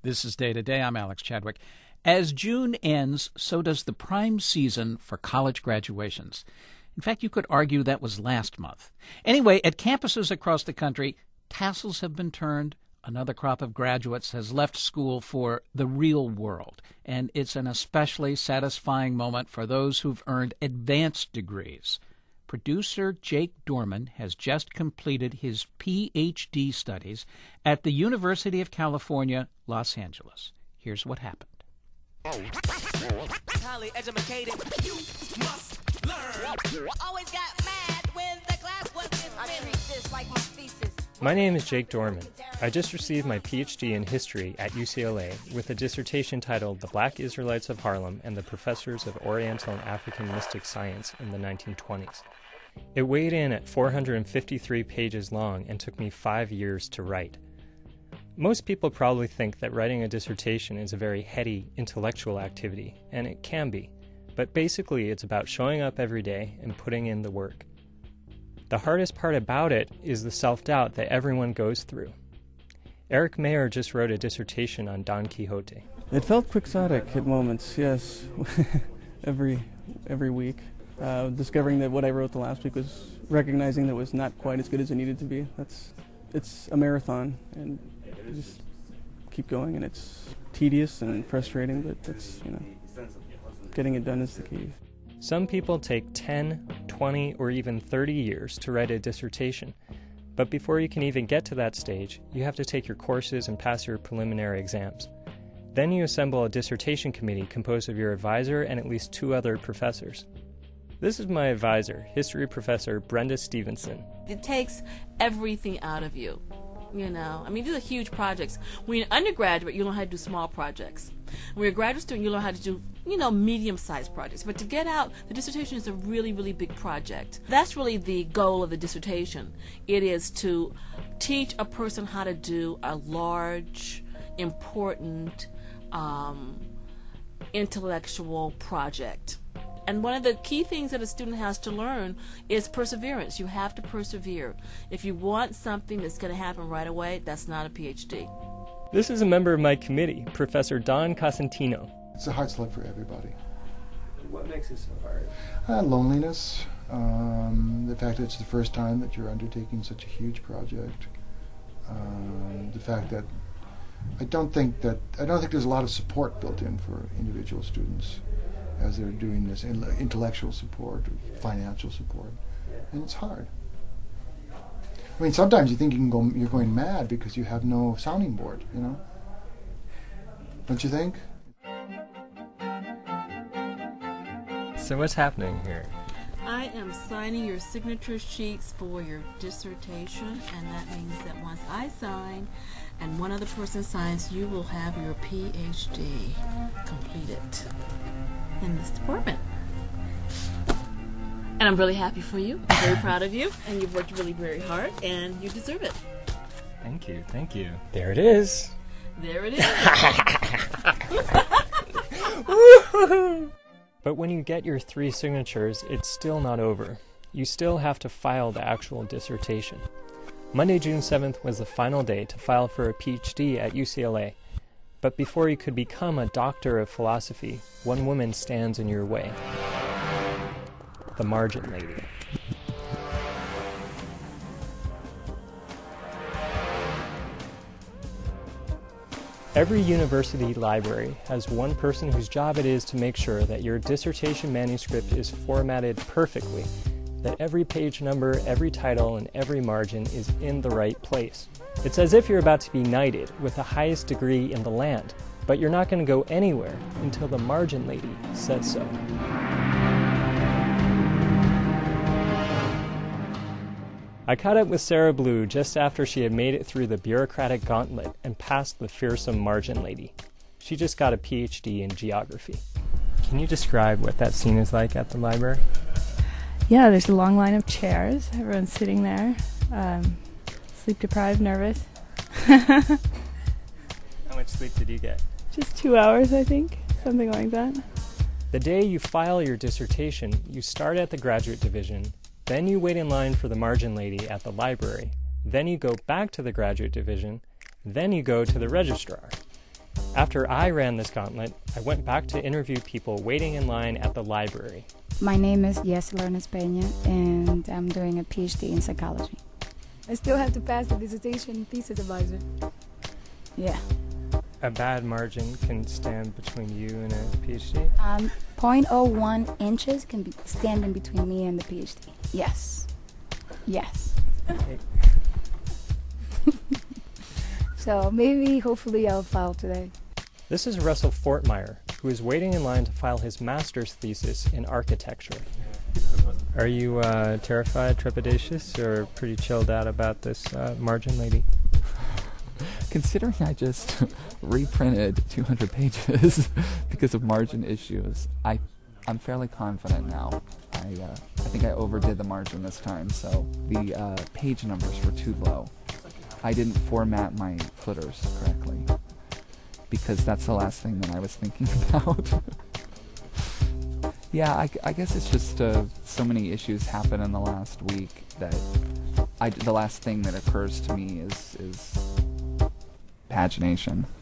This is Day to Day. I'm Alex Chadwick. As June ends, so does the prime season for college graduations. In fact, you could argue that was last month. Anyway, at campuses across the country, tassels have been turned. Another crop of graduates has left school for the real world, and it's an especially satisfying moment for those who've earned advanced degrees. Producer Jake Dorman has just completed his Ph.D. studies at the University of California, Los Angeles. Here's what happened. Highly educated, you must learn. Always got mad when the class was dismissed. I treat this like my thesis. My name is Jake Dorman. I just received my Ph.D. in history at UCLA with a dissertation titled The Black Israelites of Harlem and the Professors of Oriental and African Mystic Science in the 1920s. It weighed in at 453 pages long and took me 5 years to write. Most people probably think that writing a dissertation is a very heady, intellectual activity, and it can be, but basically it's about showing up every day and putting in the work. The hardest part about it is the self-doubt that everyone goes through. Eric Mayer just wrote a dissertation on Don Quixote. It felt quixotic at moments, yes, every week. Discovering that what I wrote the last week was recognizing that it was not quite as good as it needed to be. It's a marathon, and you just keep going, and it's tedious and frustrating, but it's, getting it done is the key. Some people take 10, 20, or even 30 years to write a dissertation, but before you can even get to that stage, you have to take your courses and pass your preliminary exams. Then you assemble a dissertation committee composed of your advisor and at least 2 other professors. This is my advisor, history professor Brenda Stevenson. It takes everything out of you, these are huge projects. When you're an undergraduate, you learn how to do small projects. When you're a graduate student, you learn how to do, medium-sized projects. But to get out, the dissertation is a really, really big project. That's really the goal of the dissertation. It is to teach a person how to do a large, important, intellectual project. And one of the key things that a student has to learn is perseverance. You have to persevere. If you want something that's going to happen right away, that's not a PhD. This is a member of my committee, Professor Don Cosentino. It's a hard slug for everybody. What makes it so hard? Loneliness, the fact that it's the first time that you're undertaking such a huge project, the fact that I don't think there's a lot of support built in for individual students as they're doing this, intellectual support, financial support, and it's hard. I mean, sometimes you think you're going mad because you have no sounding board, Don't you think? So what's happening here? I am signing your signature sheets for your dissertation, and that means that once I sign and one other person signs, you will have your PhD completed in this department. And I'm really happy for you. I'm very proud of you, and you've worked really very hard, and you deserve it. Thank you. There it is. There it is. But when you get your 3 signatures, it's still not over. You still have to file the actual dissertation. Monday, June 7th was the final day to file for a PhD at UCLA. But before you could become a doctor of philosophy, one woman stands in your way. The Margin Lady. Every university library has one person whose job it is to make sure that your dissertation manuscript is formatted perfectly, that every page number, every title, and every margin is in the right place. It's as if you're about to be knighted with the highest degree in the land, but you're not going to go anywhere until the Margin Lady says so. I caught up with Sarah Blue just after she had made it through the bureaucratic gauntlet and passed the fearsome Margin Lady. She just got a PhD in geography. Can you describe what that scene is like at the library? Yeah, there's a long line of chairs. Everyone's sitting there, sleep-deprived, nervous. How much sleep did you get? Just 2 hours, I think, something like that. The day you file your dissertation, you start at the graduate division, then you wait in line for the Margin Lady at the library, then you go back to the graduate division, then you go to the registrar. After I ran this gauntlet, I went back to interview people waiting in line at the library. My name is Yes Lernes Peña, and I'm doing a PhD in psychology. I still have to pass the dissertation thesis advisor. Yeah. A bad margin can stand between you and a PhD? 0.01 inches can stand in between me and the PhD. Yes. Yes. Okay. So maybe, hopefully, I'll file today. This is Russell Fortmeyer, who is waiting in line to file his master's thesis in architecture. Are you terrified, trepidatious, or pretty chilled out about this margin lady? Considering I just reprinted 200 pages because of margin issues, I'm fairly confident now. I think I overdid the margin this time, so the page numbers were too low. I didn't format my footers correctly, because that's the last thing that I was thinking about. Yeah, I guess it's just so many issues happen in the last week that the last thing that occurs to me is pagination.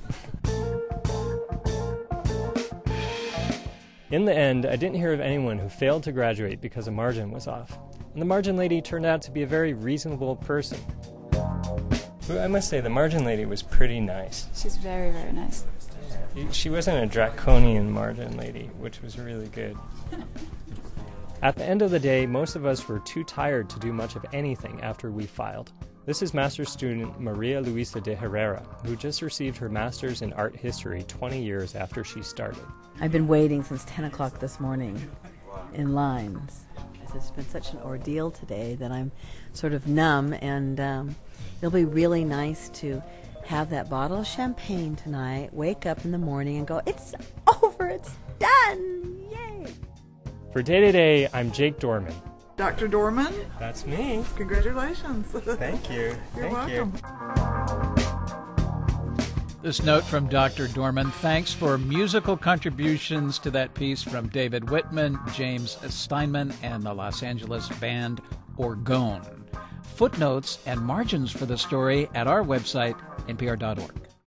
In the end, I didn't hear of anyone who failed to graduate because a margin was off. And the margin lady turned out to be a very reasonable person. I must say, the margin lady was pretty nice. She's very, very nice. She wasn't a draconian margin lady, which was really good. At the end of the day, most of us were too tired to do much of anything after we filed. This is master's student Maria Luisa de Herrera, who just received her master's in art history 20 years after she started. I've been waiting since 10 o'clock this morning in lines. It's been such an ordeal today that I'm sort of numb, and it'll be really nice to have that bottle of champagne tonight, wake up in the morning and go, it's over, it's done, yay! For Day to Day, I'm Jake Dorman. Dr. Dorman? That's me. Congratulations. Thank you. You're welcome. This note from Dr. Dorman: thanks for musical contributions to that piece from David Whitman, James Steinman, and the Los Angeles band Orgone. Footnotes and margins for the story at our website, npr.org.